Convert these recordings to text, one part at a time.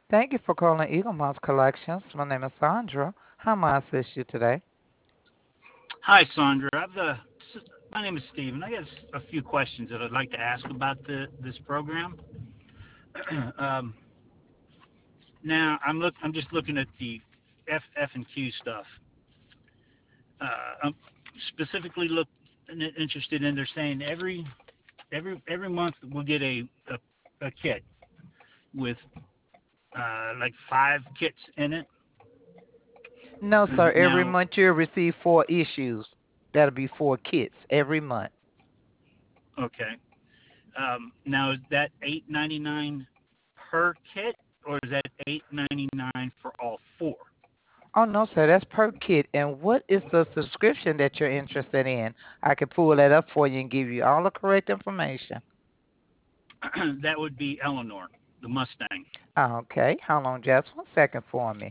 Thank you for calling Eagle Mouse Collections. My name is Sandra. How may I assist you today? Hi, Sandra. My name is Steven. I guess a few questions that I'd like to ask about this program. um, Now, I'm just looking at the F and Q stuff. I'm specifically interested in. They're saying every month we'll get a kit with like 5 kits in it. No, sir. Every Now, month you'll receive 4 issues. That'll be 4 kits every month. okay. Now is that $8.99 per kit, or is that $8.99 for all four? Oh, no, sir. That's per kit. And what is the subscription that you're interested in? I can pull that up for you and give you all the correct information. That would be Eleanor, the Mustang. Okay. Hold on just 1 second for me.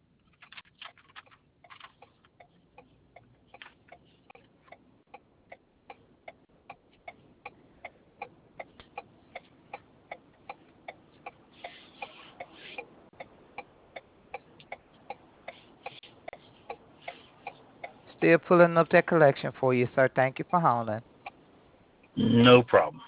Still pulling up that collection for you, sir. Thank you for holding. No problem.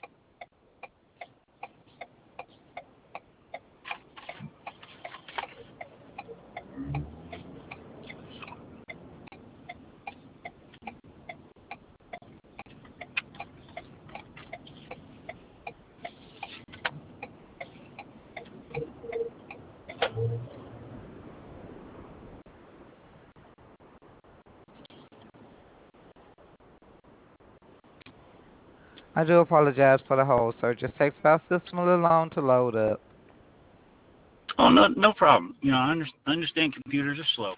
I do apologize for the hold, sir. Just takes our system a little long to load up. Oh, no problem. I understand computers are slow.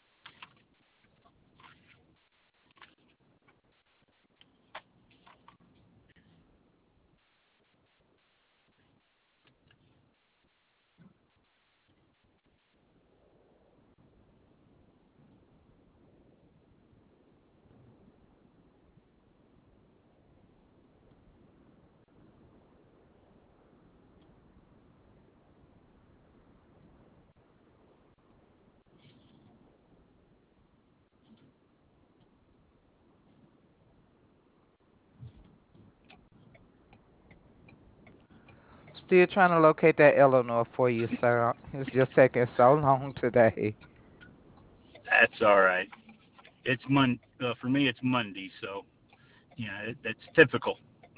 Still trying to locate that Eleanor for you, sir. It's just taking so long today. That's all right. For me. It's Monday, so that's typical.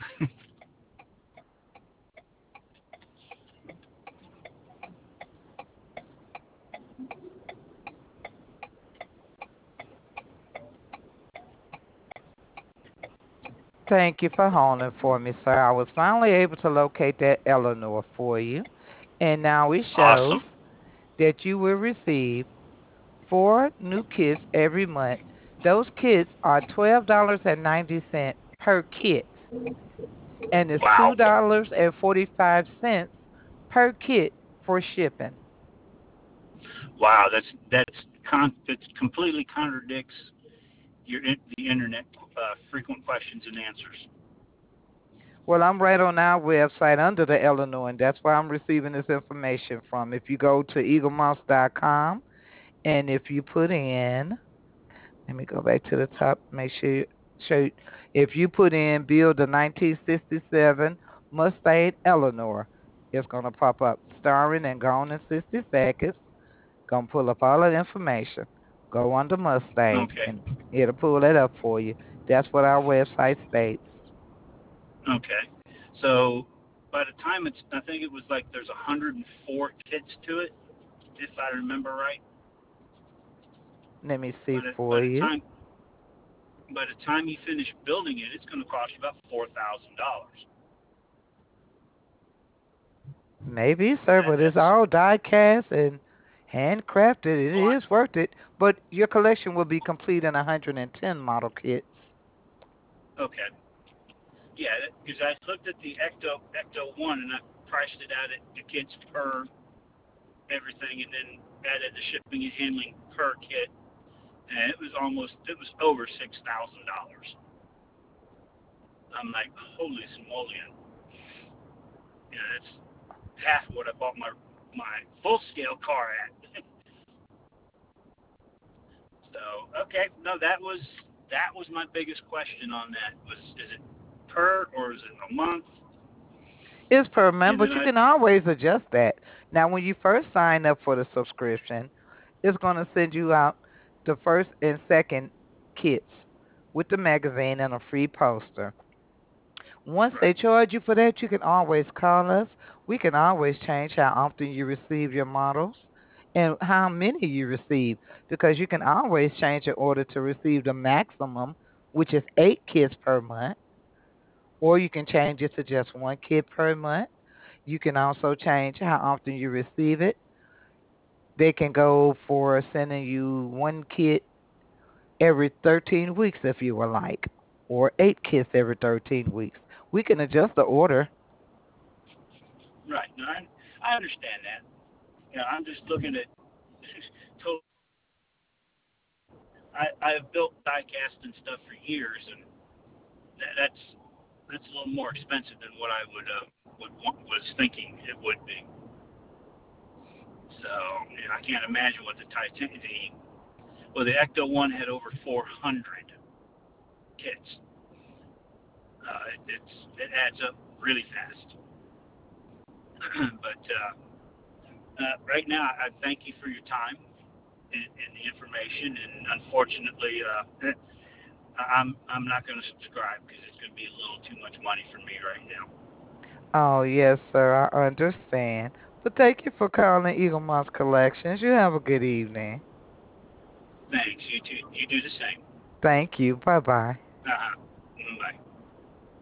Thank you for holding for me, sir. I was finally able to locate that Eleanor for you. And now it Awesome. shows that you will receive 4 new kits every month. Those kits are $12.90 per kit, and it's Wow. $2.45 per kit for shipping. Wow. That completely contradicts the internet frequent questions and answers. Well, I'm right on our website under the Eleanor, and that's where I'm receiving this information from. If you go to eaglemouse.com and if you put in, let me go back to the top, make sure show you, if you put in build the 1967 Mustang Eleanor, it's going to pop up starring and gone in 60 seconds. Going to pull up all the information. Go under Mustang Okay. and it'll pull it up for you. That's what our website states. Okay. So by the time I think it was like there's 104 kits to it, if I remember right. Let me see By the, by for the you. time by the time you finish building it, it's going to cost you about $4,000. Maybe, sir, but it's That's all die cast and handcrafted. It oh, is worth it. But your collection will be complete in 110 model kits. okay. Yeah, because I looked at the Ecto One and I priced it out at the kits per everything, and then added the shipping and handling per kit, and it was over $6,000. I'm like, holy smoly! Yeah, it's half of what I bought my my full scale car at. So okay, no, that was my biggest question on that was is it per or is it a month? It's per month, And then but you I can always adjust that. Now, when you first sign up for the subscription, it's going to send you out the first and second kits with the magazine and a free poster. Once they right, charge you for that, you can always call us. We can always change how often you receive your models and how many you receive because you can always change your order to receive the maximum, which is 8 kits per month, or you can change it to just 1 kit per month. You can also change how often you receive it. They can go for sending you 1 kit every 13 weeks if you would like, or 8 kits every 13 weeks. We can adjust the order. right. No, I understand that. I'm just looking at total. I've built die cast and stuff for years, and that's a little more expensive than what I was thinking it would be. So I can't imagine what the Titan well the Ecto one had over 400 kits. It adds up really fast. But right now, I thank you for your time and the information. And unfortunately, I'm not going to subscribe because it's going to be a little too much money for me right now. Oh, yes, sir, I understand. But thank you for calling Eagle Moss Collections. You have a good evening. Thanks. You too. You do the same. Thank you. Bye bye. Uh-huh.